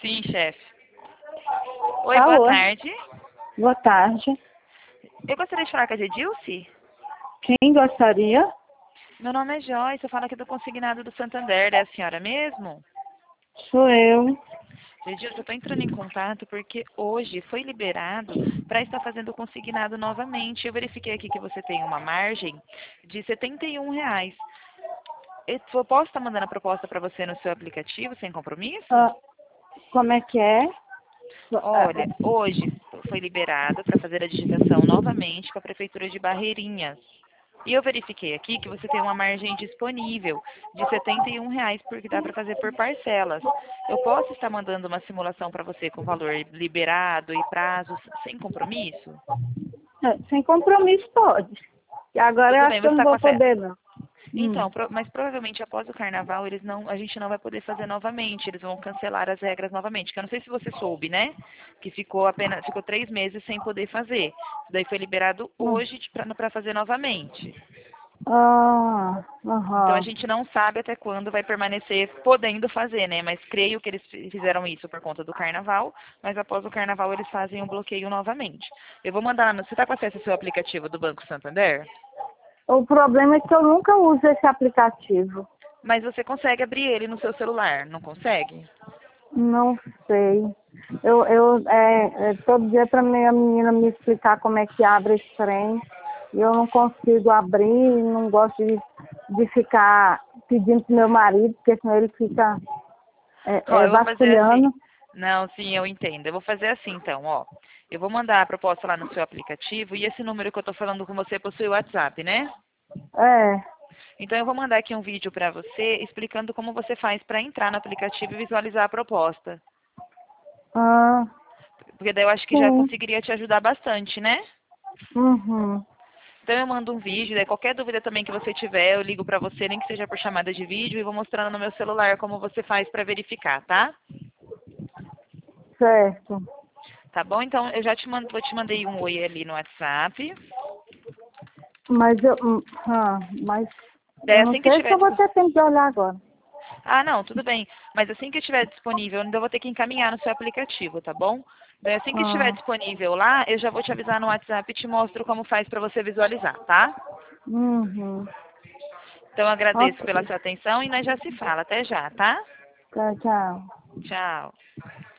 Sim, chefe. Oi, boa Alô, tarde. boa tarde. Eu gostaria de falar com a Gedilce. Quem gostaria? Meu nome é Joyce, eu falo aqui do consignado do Santander. É a senhora mesmo? Sou eu. Gedilce, eu estou entrando em contato porque hoje foi liberado para estar fazendo o consignado novamente. Eu verifiquei aqui que você tem uma margem de R$ 71. Eu posso estar mandando a proposta para você no seu aplicativo sem compromisso? Ah, como é que é? Olha, hoje foi liberado para fazer a digitação novamente com a Prefeitura de Barreirinhas. E eu verifiquei aqui que você tem uma margem disponível de R$ 71, porque dá para fazer por parcelas. Eu posso estar mandando uma simulação para você com valor liberado e prazos sem compromisso? Sem compromisso pode. E agora eu Tudo acho bem, que você eu não está com vou acesso? poder, não. Então, mas provavelmente após o carnaval a gente não vai poder fazer novamente, eles vão cancelar as regras novamente. Que eu não sei se você soube, né? Que ficou 3 meses sem poder fazer. Isso daí foi liberado Hum. hoje para fazer novamente. Ah, Então a aham. gente não sabe até quando vai permanecer podendo fazer, né? Mas creio que eles fizeram isso por conta do carnaval, mas após o carnaval eles fazem o bloqueio novamente. Eu vou mandar, você está com acesso ao seu aplicativo do Banco Santander? O problema é que eu nunca uso esse aplicativo. Mas você consegue abrir ele no seu celular, não consegue? Não sei. Todo dia para minha menina me explicar como é que abre esse trem. E eu não consigo abrir, não gosto de ficar pedindo pro meu marido, porque senão ele fica Ó, eu vou fazer assim. vasculhando. Não, sim, eu entendo. Eu vou fazer assim, então, ó. Eu vou mandar a proposta lá no seu aplicativo e esse número que eu tô falando com você possui o WhatsApp, né? É. Então eu vou mandar aqui um vídeo para você explicando como você faz para entrar no aplicativo e visualizar a proposta. Ah, Porque daí eu acho que já sim. conseguiria te ajudar bastante, né? Uhum. Então eu mando um vídeo, daí qualquer dúvida também que você tiver, eu ligo para você, nem que seja por chamada de vídeo, e vou mostrando no meu celular como você faz para verificar, tá? Certo. Tá bom? Então eu já te mandei um oi ali no WhatsApp. Mas Daí eu não assim que sei se tiver eu vou ter tempo de olhar agora. Ah, não, tudo bem. Mas assim que estiver disponível, eu ainda vou ter que encaminhar no seu aplicativo, tá bom? Daí assim que estiver Ah, disponível lá, eu já vou te avisar no WhatsApp e te mostro como faz para você visualizar, tá? uhum. Então eu agradeço pela Ok. sua atenção e nós já se fala. Até já, tá? Tchau, tchau. Tchau.